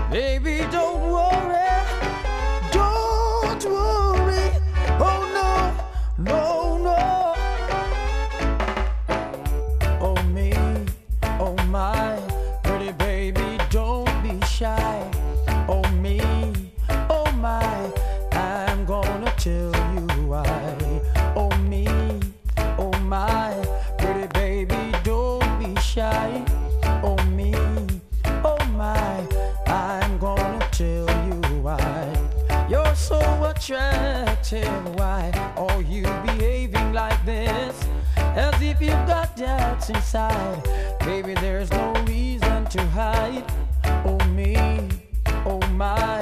Baby, don't worry, don't worry. Oh no, no, no. Oh me, oh my, pretty baby, don't be shy. Oh me, oh my, I'm gonna tell you why. Oh me, oh my, pretty baby, don't be shy. Oh me, oh my, I'm gonna tell you why. You're so attractive, why are you behaving like this? As if you've got doubts inside. Baby, there's no reason to hide. Oh me, oh my,